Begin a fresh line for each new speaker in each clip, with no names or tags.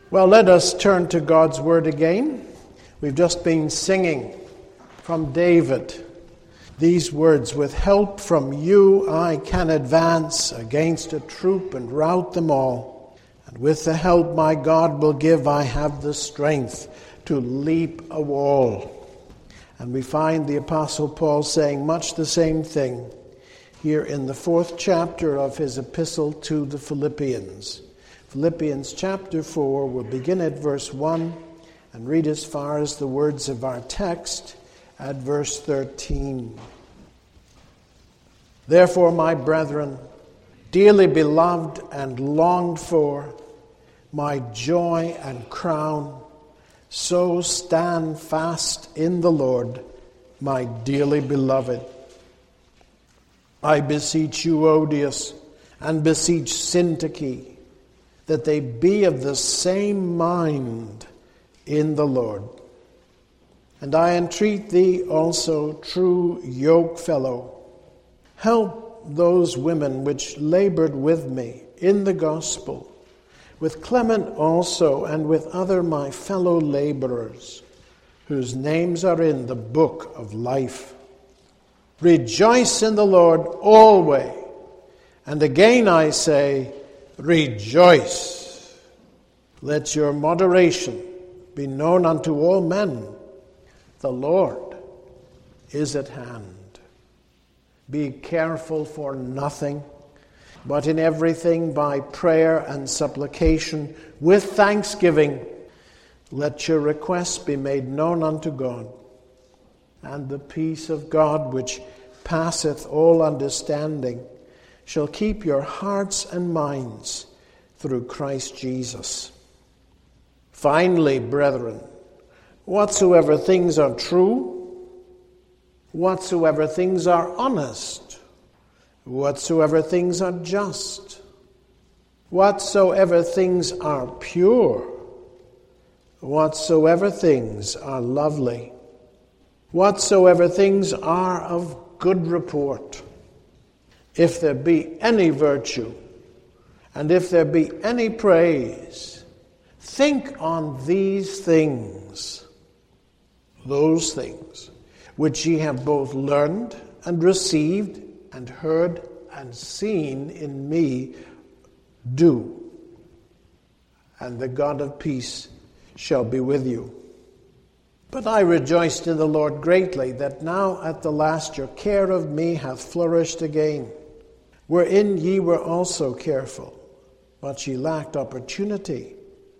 Well, let us turn to God's Word again. We've just been singing from David these words, "With help from you I can advance against a troop and rout them all. And with the help my God will give, I have the strength to leap a wall." And we find the Apostle Paul saying much the same thing here in the 4th chapter of his epistle to the Philippians. Philippians chapter 4, we'll begin at verse 1 and read as far as the words of our text at verse 13. "Therefore, my brethren, dearly beloved and longed for, my joy and crown, so stand fast in the Lord, my dearly beloved. I beseech Euodias and beseech Syntyche, that they be of the same mind in the Lord. And I entreat thee also, true yokefellow, help those women which labored with me in the gospel, with Clement also, and with other my fellow laborers, whose names are in the book of life. Rejoice in the Lord always. And again I say, rejoice. Let your moderation be known unto all men. The Lord is at hand. Be careful for nothing, but in everything by prayer and supplication with thanksgiving, let your requests be made known unto God. And the peace of God, which passeth all understanding, shall keep your hearts and minds through Christ Jesus. Finally, brethren, whatsoever things are true, whatsoever things are honest, whatsoever things are just, whatsoever things are pure, whatsoever things are lovely, whatsoever things are of good report, if there be any virtue, and if there be any praise, think on these things. Those things which ye have both learned and received and heard and seen in me, do. And the God of peace shall be with you. But I rejoiced in the Lord greatly, that now at the last your care of me hath flourished again, wherein ye were also careful, but ye lacked opportunity.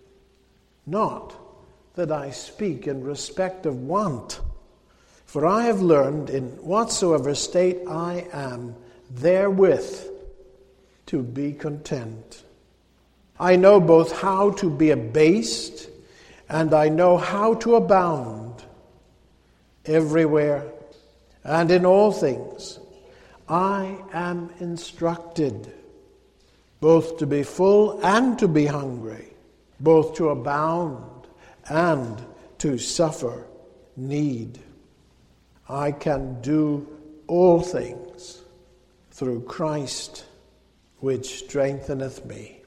Not that I speak in respect of want, for I have learned in whatsoever state I am, therewith to be content. I know both how to be abased, and I know how to abound. Everywhere and in all things I am instructed, both to be full and to be hungry, both to abound and to suffer need. I can do all things through Christ, which strengtheneth me.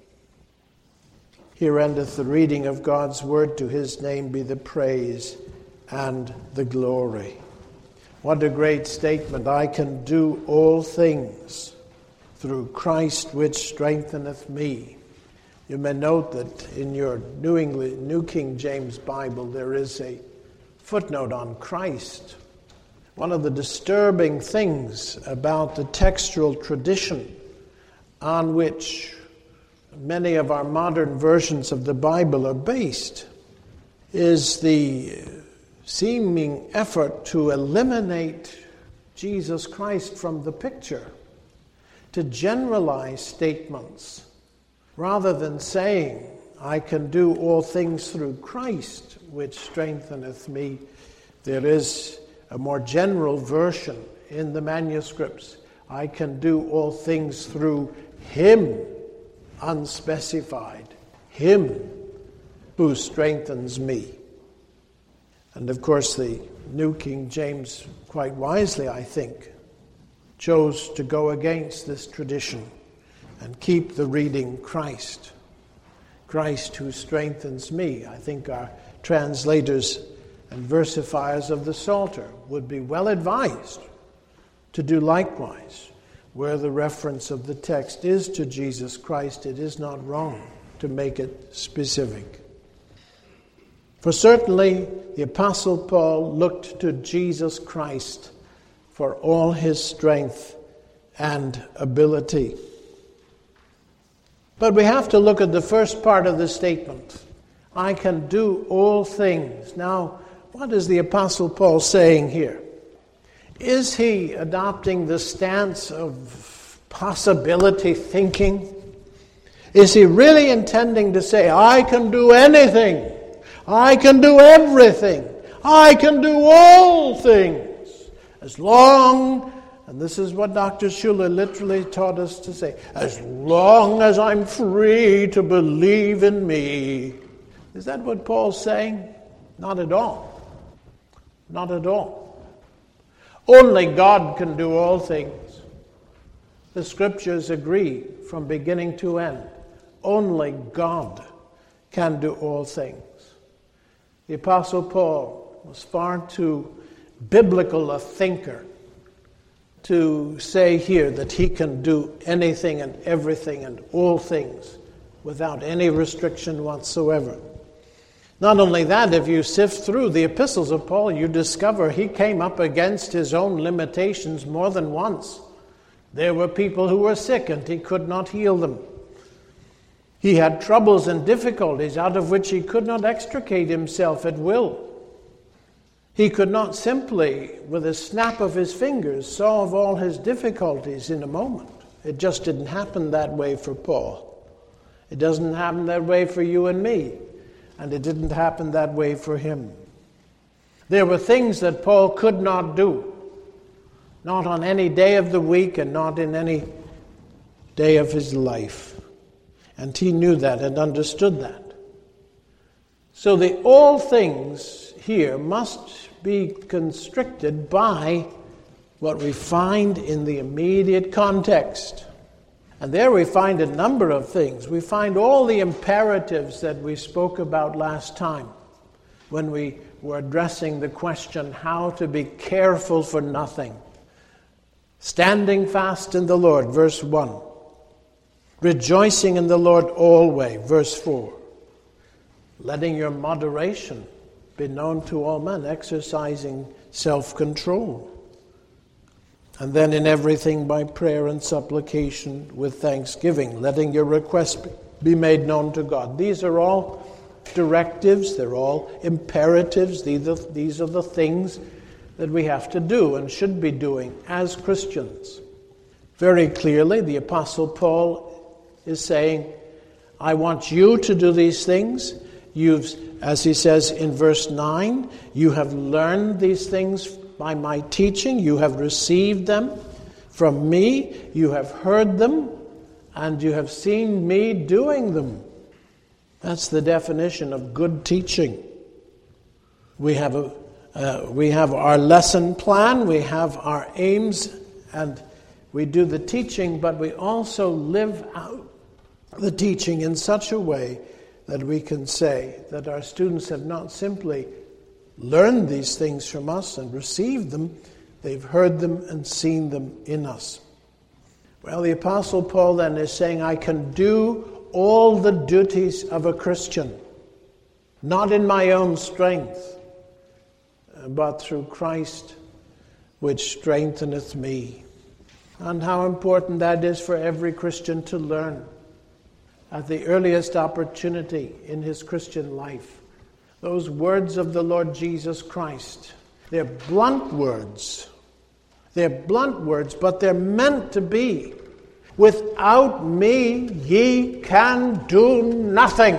Here endeth the reading of God's word. To his name be the praise and the glory. What a great statement. I can do all things through Christ, which strengtheneth me. You may note that in your New King James Bible there is a footnote on Christ. One of the disturbing things about the textual tradition on which many of our modern versions of the Bible are based is the seeming effort to eliminate Jesus Christ from the picture, to generalize statements rather than saying, I can do all things through Christ, which strengtheneth me. There is a more general version in the manuscripts. I can do all things through him, unspecified, him who strengthens me. And of course the New King James, quite wisely I think, chose to go against this tradition and keep the reading Christ. Christ who strengthens me. I think our translators and versifiers of the Psalter would be well advised to do likewise. Where the reference of the text is to Jesus Christ, it is not wrong to make it specific. For certainly the Apostle Paul looked to Jesus Christ for all his strength and ability. But we have to look at the first part of the statement. I can do all things. Now, what is the Apostle Paul saying here? Is he adopting the stance of possibility thinking? Is he really intending to say, I can do anything, I can do everything, I can do all things, as long, and this is what Dr. Schuller literally taught us to say, as long as I'm free to believe in me. Is that what Paul's saying? Not at all. Not at all. Only God can do all things. The scriptures agree from beginning to end. Only God can do all things. The Apostle Paul was far too biblical a thinker to say here that he can do anything and everything and all things without any restriction whatsoever. Not only that, if you sift through the epistles of Paul, you discover he came up against his own limitations more than once. There were people who were sick and he could not heal them. He had troubles and difficulties out of which he could not extricate himself at will. He could not simply, with a snap of his fingers, solve all his difficulties in a moment. It just didn't happen that way for Paul. It doesn't happen that way for you and me. And it didn't happen that way for him. There were things that Paul could not do. Not on any day of the week and not in any day of his life. And he knew that and understood that. So the all things here must be constricted by what we find in the immediate context. And there we find a number of things. We find all the imperatives that we spoke about last time when we were addressing the question how to be careful for nothing. Standing fast in the Lord, verse 1. Rejoicing in the Lord always, verse 4. Letting your moderation be known to all men, exercising self-control. And then in everything by prayer and supplication with thanksgiving, letting your requests be made known to God. These are all directives, they're all imperatives. These are the things that we have to do and should be doing as Christians. Very clearly, the Apostle Paul is saying, I want you to do these things. As he says in verse 9, you have learned these things by my teaching. You have received them from me. You have heard them, and you have seen me doing them. That's the definition of good teaching. We have our lesson plan. We have our aims, and we do the teaching, but we also live out the teaching in such a way that we can say that our students have not simply learned these things from us and received them, they've heard them and seen them in us. Well, the Apostle Paul then is saying, I can do all the duties of a Christian, not in my own strength, but through Christ, which strengtheneth me. And how important that is for every Christian to learn at the earliest opportunity in his Christian life. Those words of the Lord Jesus Christ, they're blunt words. They're blunt words, but they're meant to be. Without me, ye can do nothing.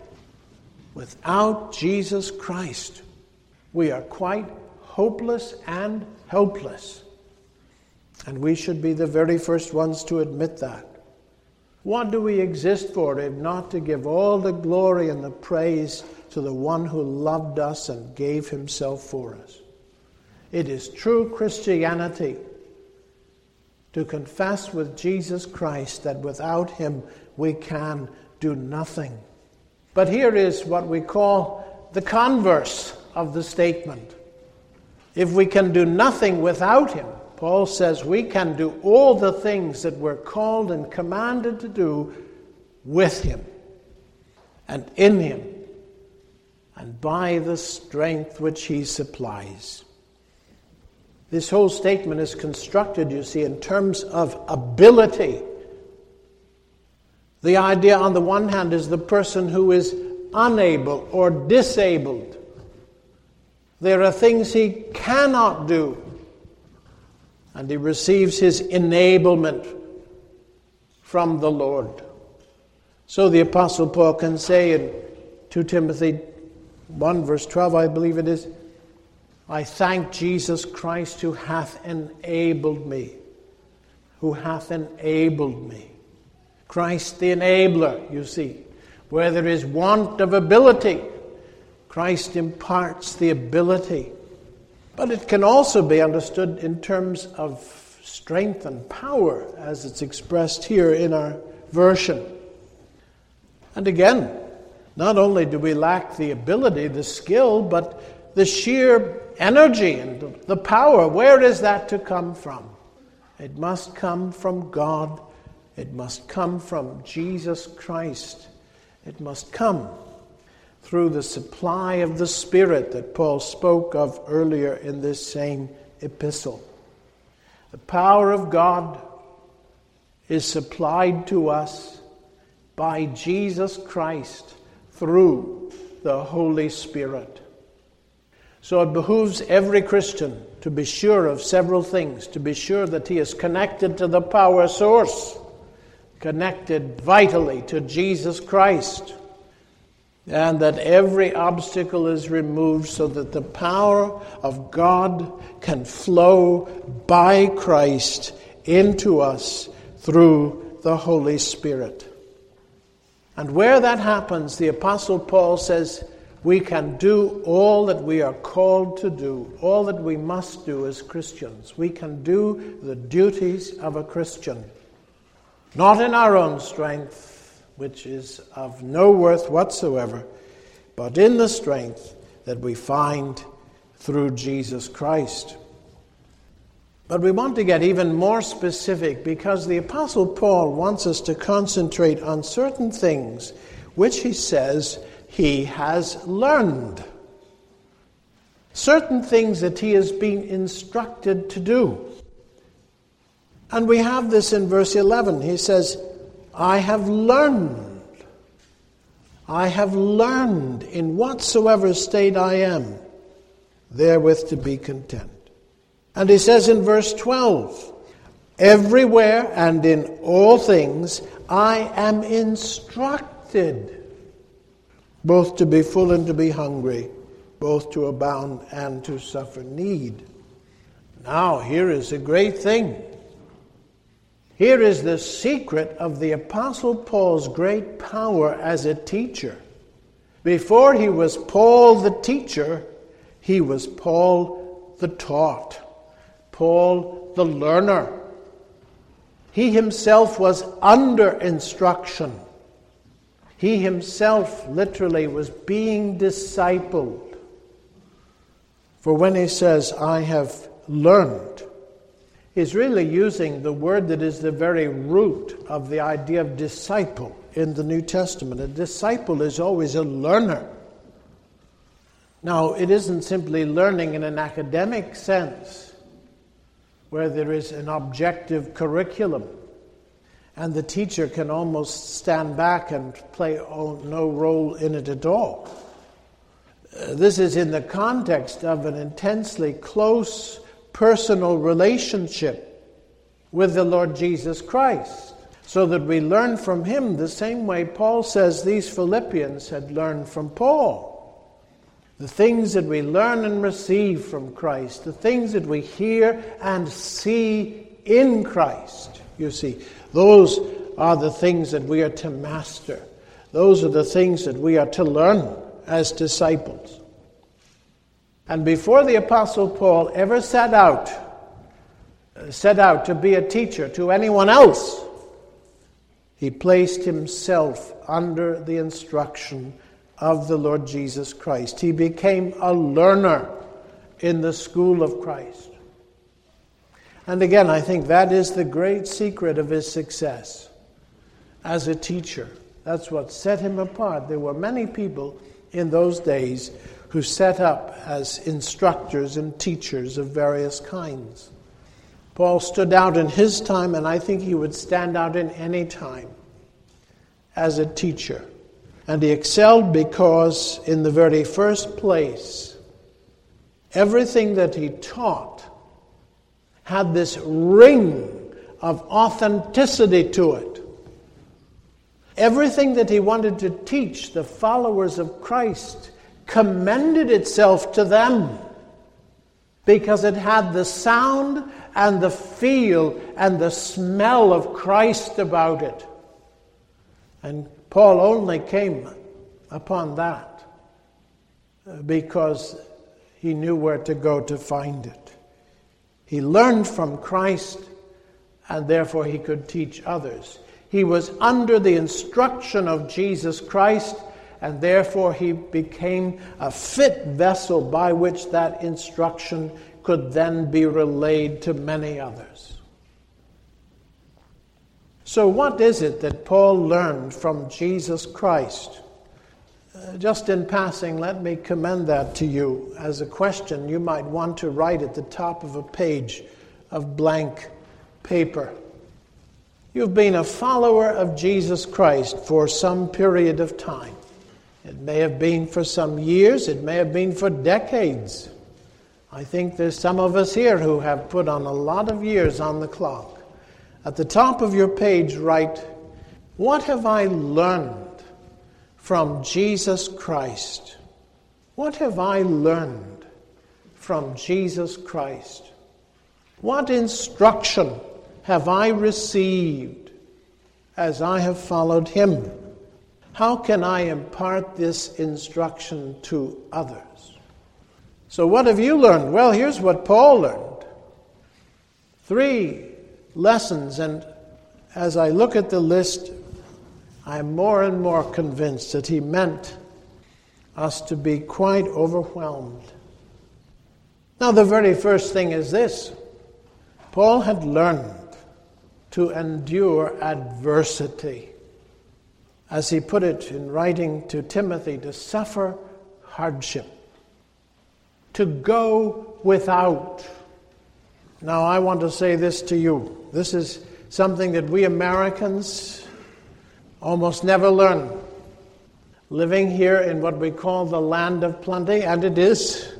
Without Jesus Christ, we are quite hopeless and helpless. And we should be the very first ones to admit that. What do we exist for if not to give all the glory and the praise to the one who loved us and gave himself for us? It is true Christianity to confess with Jesus Christ that without him we can do nothing. But here is what we call the converse of the statement. If we can do nothing without him, Paul says we can do all the things that we're called and commanded to do with him and in him and by the strength which he supplies. This whole statement is constructed, you see, in terms of ability. The idea on the one hand is the person who is unable or disabled. There are things he cannot do, and he receives his enablement from the Lord. So the Apostle Paul can say in 2 Timothy 1 verse 12, I believe it is, I thank Jesus Christ who hath enabled me. Who hath enabled me. Christ the enabler, you see. Where there is want of ability, Christ imparts the ability. But it can also be understood in terms of strength and power, as it's expressed here in our version. And again, not only do we lack the ability, the skill, but the sheer energy and the power. Where is that to come from? It must come from God. It must come from Jesus Christ. It must come through the supply of the Spirit that Paul spoke of earlier in this same epistle. The power of God is supplied to us by Jesus Christ through the Holy Spirit. So it behooves every Christian to be sure of several things, to be sure that he is connected to the power source, connected vitally to Jesus Christ, and that every obstacle is removed so that the power of God can flow by Christ into us through the Holy Spirit. And where that happens, the Apostle Paul says, we can do all that we are called to do, all that we must do as Christians. We can do the duties of a Christian, not in our own strength, which is of no worth whatsoever, but in the strength that we find through Jesus Christ. But we want to get even more specific because the Apostle Paul wants us to concentrate on certain things which he says he has learned. Certain things that he has been instructed to do. And we have this in verse 11. He says, I have learned in whatsoever state I am, therewith to be content. And he says in verse 12, everywhere and in all things I am instructed, both to be full and to be hungry, both to abound and to suffer need. Now, here is a great thing. Here is the secret of the Apostle Paul's great power as a teacher. Before he was Paul the teacher, he was Paul the taught, Paul the learner. He himself was under instruction. He himself literally was being discipled. For when he says, I have learned, he's really using the word that is the very root of the idea of disciple in the New Testament. A disciple is always a learner. Now, it isn't simply learning in an academic sense, where there is an objective curriculum, and the teacher can almost stand back and play no role in it at all. This is in the context of an intensely close personal relationship with the Lord Jesus Christ, so that we learn from him the same way Paul says these Philippians had learned from Paul. The things that we learn and receive from Christ, the things that we hear and see in Christ, you see, those are the things that we are to master. Those are the things that we are to learn as disciples. And before the Apostle Paul ever set out to be a teacher to anyone else, he placed himself under the instruction of the Lord Jesus Christ. He became a learner in the school of Christ. And again, I think that is the great secret of his success as a teacher. That's what set him apart. There were many people in those days who set up as instructors and teachers of various kinds. Paul stood out in his time, and I think he would stand out in any time as a teacher. And he excelled because, in the very first place, everything that he taught had this ring of authenticity to it. Everything that he wanted to teach the followers of Christ commended itself to them because it had the sound and the feel and the smell of Christ about it. And Paul only came upon that because he knew where to go to find it. He learned from Christ, and therefore he could teach others. He was under the instruction of Jesus Christ, and therefore he became a fit vessel by which that instruction could then be relayed to many others. So what is it that Paul learned from Jesus Christ? Just in passing, let me commend that to you as a question you might want to write at the top of a page of blank paper. You've been a follower of Jesus Christ for some period of time. It may have been for some years, it may have been for decades. I think there's some of us here who have put on a lot of years on the clock. At the top of your page, write, "What have I learned from Jesus Christ? What have I learned from Jesus Christ? What instruction have I received as I have followed him? How can I impart this instruction to others?" So what have you learned? Well, here's what Paul learned. 3 lessons, and as I look at the list, I'm more and more convinced that he meant us to be quite overwhelmed. Now, the very first thing is this. Paul had learned to endure adversity. As he put it in writing to Timothy, to suffer hardship, to go without. Now, I want to say this to you. This is something that we Americans almost never learn. Living here in what we call the land of plenty, and it is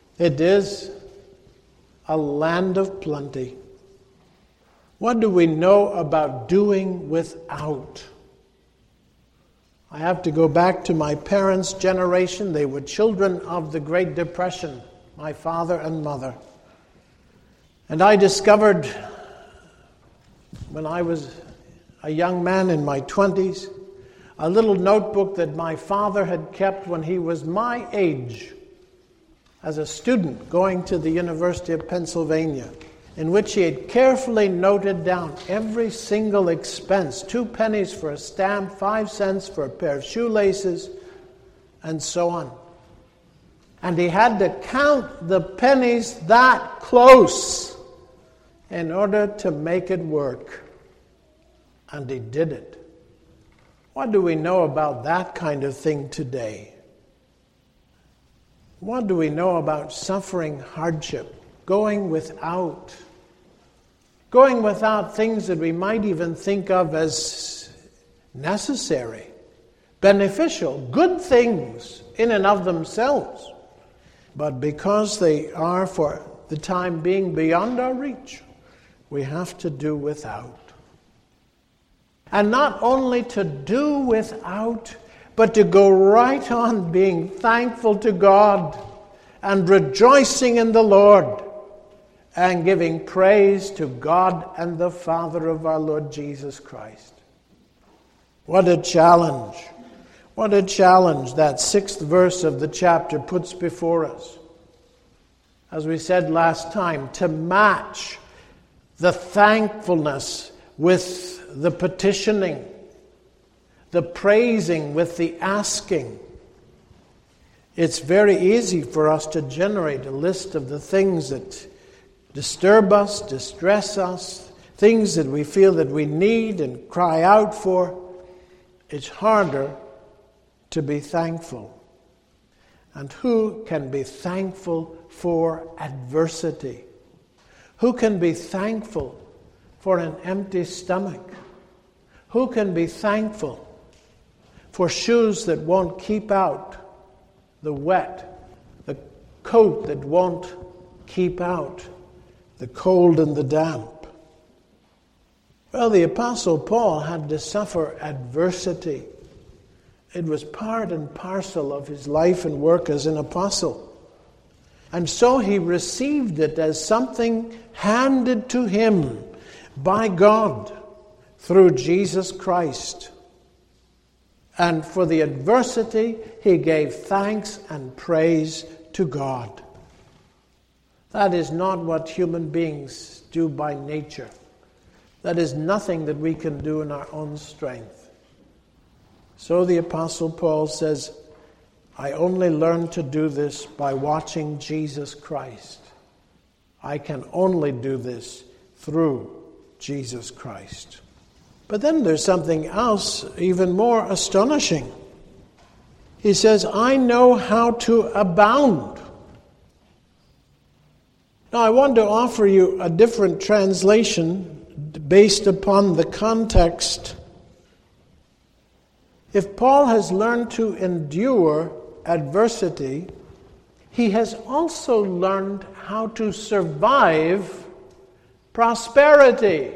a land of plenty. What do we know about doing without? I have to go back to my parents' generation. They were children of the Great Depression, my father and mother. And I discovered when I was a young man in my 20s, a little notebook that my father had kept when he was my age as a student going to the University of Pennsylvania, in which he had carefully noted down every single expense, 2 pennies for a stamp, 5 cents for a pair of shoelaces, and so on. And he had to count the pennies that close in order to make it work. And he did it. What do we know about that kind of thing today? What do we know about suffering hardship, going without things that we might even think of as necessary, beneficial, good things in and of themselves, but because they are for the time being beyond our reach, we have to do without. And not only to do without, but to go right on being thankful to God and rejoicing in the Lord and giving praise to God and the Father of our Lord Jesus Christ. What a challenge. What a challenge that 6th verse of the chapter puts before us. As we said last time, to match the thankfulness with the petitioning, the praising with the asking. It's very easy for us to generate a list of the things that disturb us, distress us, things that we feel that we need and cry out for. It's harder to be thankful. And who can be thankful for adversity? Who can be thankful for an empty stomach? Who can be thankful for shoes that won't keep out the wet, the coat that won't keep out the cold and the damp? Well, the Apostle Paul had to suffer adversity. It was part and parcel of his life and work as an apostle. And so he received it as something handed to him by God through Jesus Christ. And for the adversity, he gave thanks and praise to God. That is not what human beings do by nature. That is nothing that we can do in our own strength. So the Apostle Paul says, I only learned to do this by watching Jesus Christ. I can only do this through Jesus Christ. But then there's something else even more astonishing. He says, I know how to abound. Now I want to offer you a different translation based upon the context. If Paul has learned to endure adversity, he has also learned how to survive prosperity.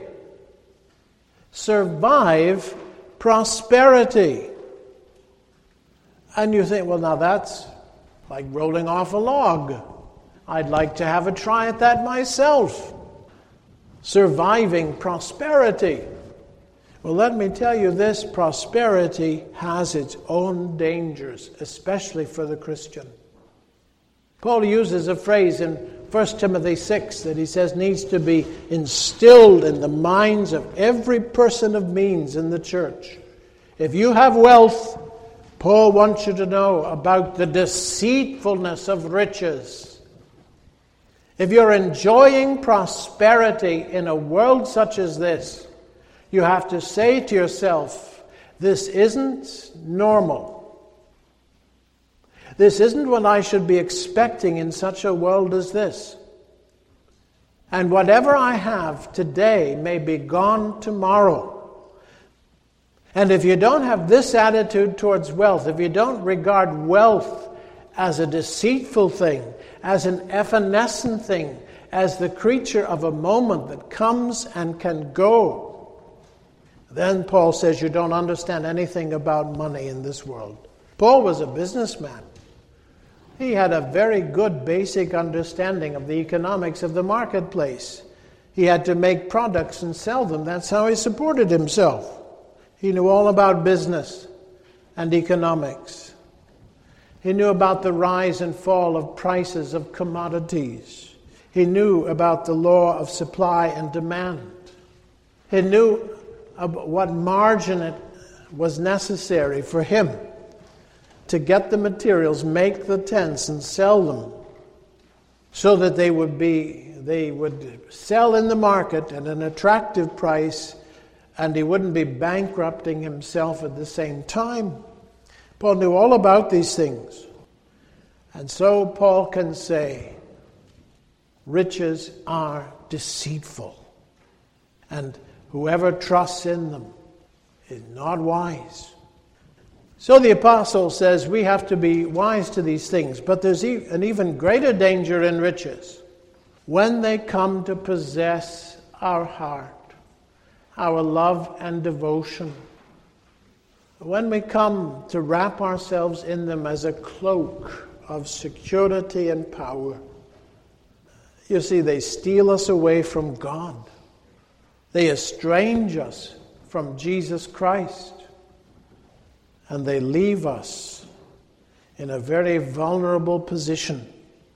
Survive prosperity. And you think, well, now that's like rolling off a log. I'd like to have a try at that myself. Surviving prosperity. Well, let me tell you this, prosperity has its own dangers, especially for the Christian. Paul uses a phrase in 1 Timothy 6 that he says needs to be instilled in the minds of every person of means in the church. If you have wealth, Paul wants you to know about the deceitfulness of riches. If you're enjoying prosperity in a world such as this, you have to say to yourself, this isn't normal. This isn't what I should be expecting in such a world as this. And whatever I have today may be gone tomorrow. And if you don't have this attitude towards wealth, if you don't regard wealth as a deceitful thing, as an evanescent thing, as the creature of a moment that comes and can go, then Paul says you don't understand anything about money in this world. Paul was a businessman. He had a very good basic understanding of the economics of the marketplace. He had to make products and sell them. That's how he supported himself. He knew all about business and economics. He knew about the rise and fall of prices of commodities. He knew about the law of supply and demand. He knew about what margin it was necessary for him to get the materials, make the tents, and sell them, so that they would sell in the market at an attractive price, and he wouldn't be bankrupting himself at the same time. Paul knew all about these things. And so Paul can say, riches are deceitful, and whoever trusts in them is not wise. So the apostle says we have to be wise to these things, but there's an even greater danger in riches when they come to possess our heart, our love and devotion. When we come to wrap ourselves in them as a cloak of security and power, you see, they steal us away from God. They estrange us from Jesus Christ. And they leave us in a very vulnerable position.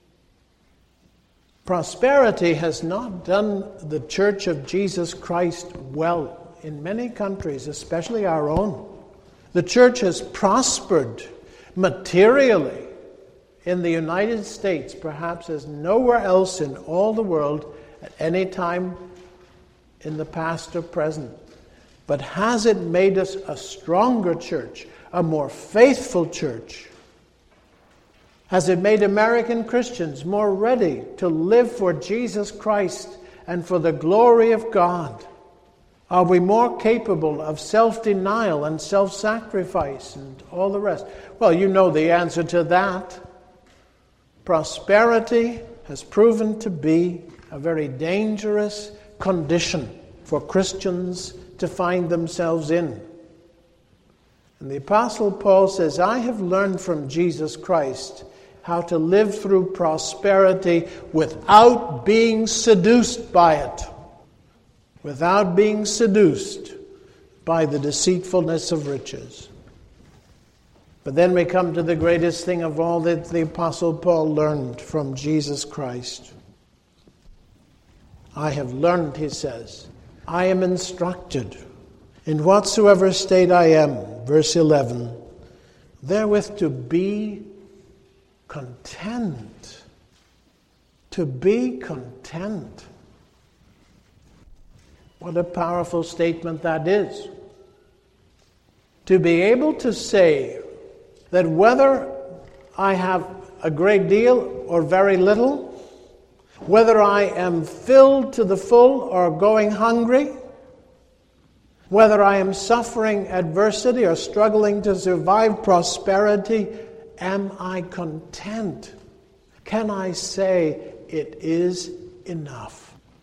Prosperity has not done the Church of Jesus Christ well in many countries, especially our own. The church has prospered materially, in the United States, perhaps as nowhere else in all the world at any time in the past or present. But has it made us a stronger church, a more faithful church? Has it made American Christians more ready to live for Jesus Christ and for the glory of God? Are we more capable of self-denial and self-sacrifice and all the rest? Well, you know the answer to that. Prosperity has proven to be a very dangerous condition for Christians to find themselves in. And the Apostle Paul says, I have learned from Jesus Christ how to live through prosperity without being seduced by it. Without being seduced by the deceitfulness of riches. But then we come to the greatest thing of all that the Apostle Paul learned from Jesus Christ. I have learned, he says, I am instructed in whatsoever state I am, verse 11, therewith to be content. To be content. What a powerful statement that is. To be able to say that whether I have a great deal or very little, whether I am filled to the full or going hungry, whether I am suffering adversity or struggling to survive prosperity, am I content? Can I say it is enough?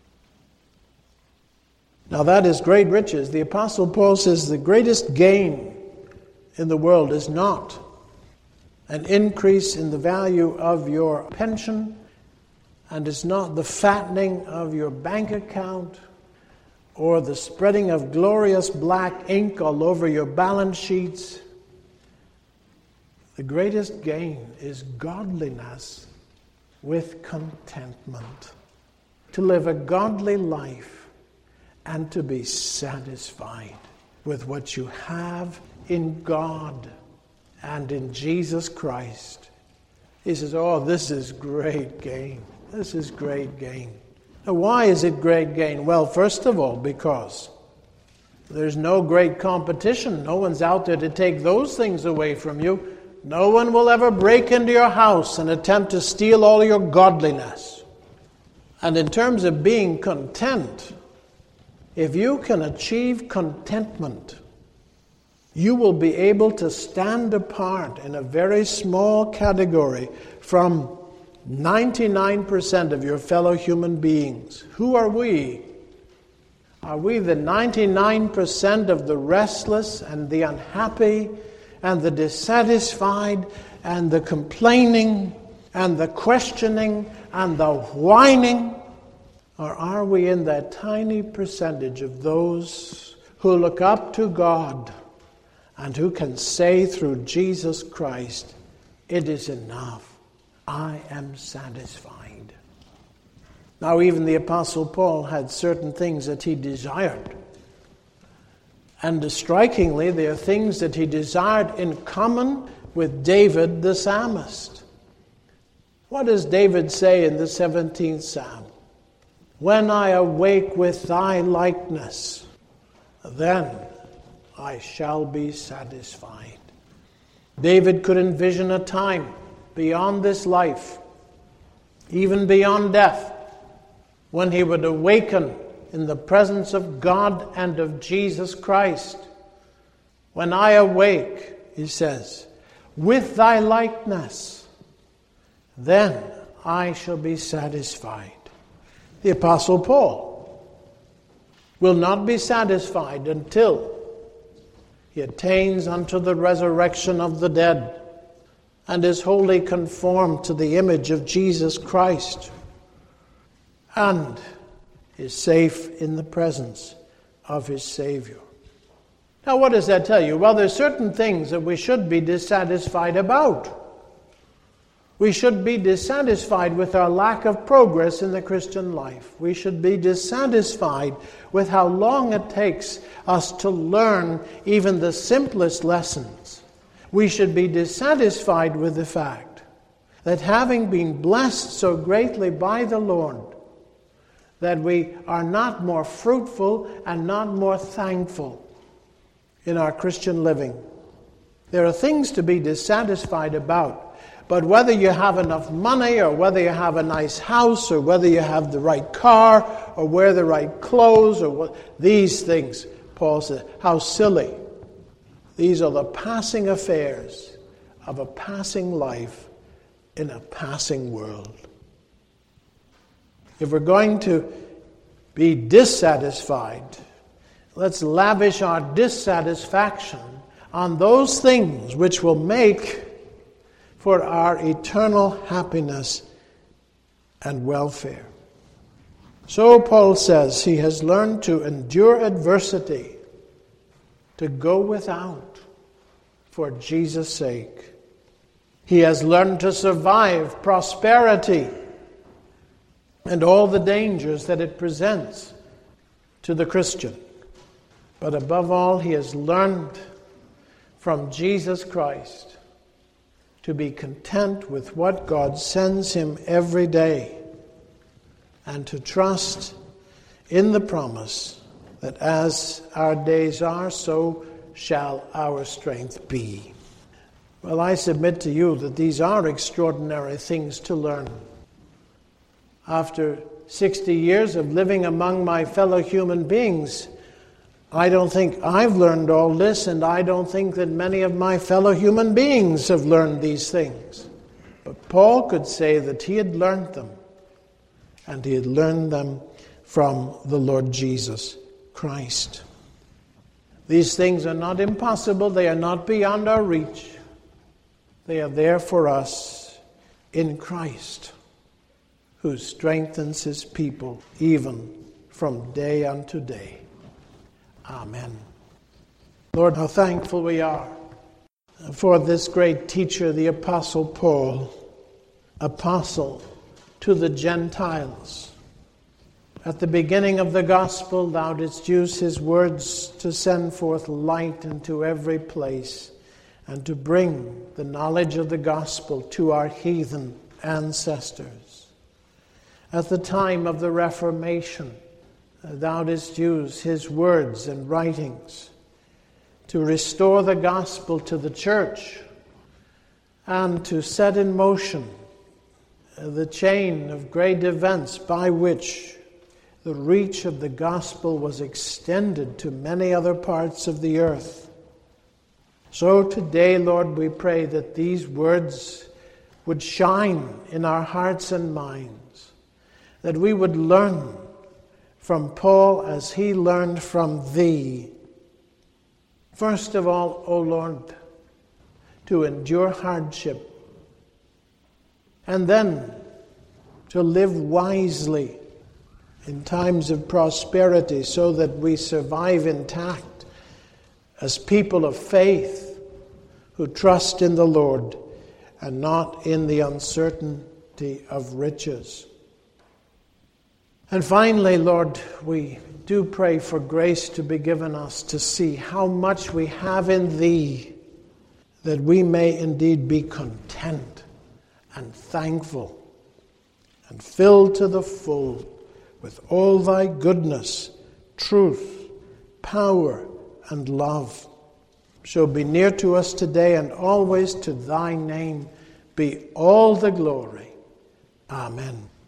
Now that is great riches. The Apostle Paul says the greatest gain in the world is not an increase in the value of your pension, and is not the fattening of your bank account or the spreading of glorious black ink all over your balance sheets. The greatest gain is godliness with contentment. To live a godly life and to be satisfied with what you have in God and in Jesus Christ. He says, oh, this is great gain. This is great gain. Now, why is it great gain? Well, first of all, because there's no great competition. No one's out there to take those things away from you. No one will ever break into your house and attempt to steal all your godliness. And in terms of being content, if you can achieve contentment, you will be able to stand apart in a very small category from 99% of your fellow human beings. Who are we? Are we the 99% of the restless and the unhappy and the dissatisfied and the complaining and the questioning and the whining? Or are we in that tiny percentage of those who look up to God and who can say through Jesus Christ, it is enough. I am satisfied. Now, even the Apostle Paul had certain things that he desired. And strikingly, they are things that he desired in common with David the psalmist. What does David say in the 17th Psalm? When I awake with thy likeness, then I shall be satisfied. David could envision a time beyond this life, even beyond death, when he would awaken in the presence of God and of Jesus Christ. When I awake, he says, with thy likeness, then I shall be satisfied. The Apostle Paul will not be satisfied until he attains unto the resurrection of the dead and is wholly conformed to the image of Jesus Christ and is safe in the presence of his Savior. Now, what does that tell you? Well, there's certain things that we should be dissatisfied about. We should be dissatisfied with our lack of progress in the Christian life. We should be dissatisfied with how long it takes us to learn even the simplest lessons. We should be dissatisfied with the fact that having been blessed so greatly by the Lord, that we are not more fruitful and not more thankful in our Christian living. There are things to be dissatisfied about, but whether you have enough money or whether you have a nice house or whether you have the right car or wear the right clothes or these things, Paul says, how silly. These are the passing affairs of a passing life in a passing world. If we're going to be dissatisfied, let's lavish our dissatisfaction on those things which will make for our eternal happiness and welfare. So Paul says he has learned to endure adversity, to go without for Jesus' sake. He has learned to survive prosperity and all the dangers that it presents to the Christian. But above all, he has learned from Jesus Christ to be content with what God sends him every day and to trust in the promise that as our days are, so shall our strength be. Well, I submit to you that these are extraordinary things to learn. After 60 years of living among my fellow human beings, I don't think I've learned all this, and I don't think that many of my fellow human beings have learned these things. But Paul could say that he had learned them, and he had learned them from the Lord Jesus Christ. These things are not impossible. They are not beyond our reach. They are there for us in Christ, who strengthens his people even from day unto day. Amen. Lord, how thankful we are for this great teacher, the Apostle Paul, apostle to the Gentiles. At the beginning of the gospel, thou didst use his words to send forth light into every place and to bring the knowledge of the gospel to our heathen ancestors. At the time of the Reformation, thou didst use his words and writings to restore the gospel to the church and to set in motion the chain of great events by which the reach of the gospel was extended to many other parts of the earth. So today, Lord, we pray that these words would shine in our hearts and minds, that we would learn from Paul as he learned from thee. First of all, O Lord, to endure hardship, and then to live wisely in times of prosperity so that we survive intact as people of faith who trust in the Lord and not in the uncertainty of riches. And finally, Lord, we do pray for grace to be given us to see how much we have in thee, that we may indeed be content and thankful and filled to the full with all thy goodness, truth, power, and love. So be near to us today, and always to thy name be all the glory. Amen.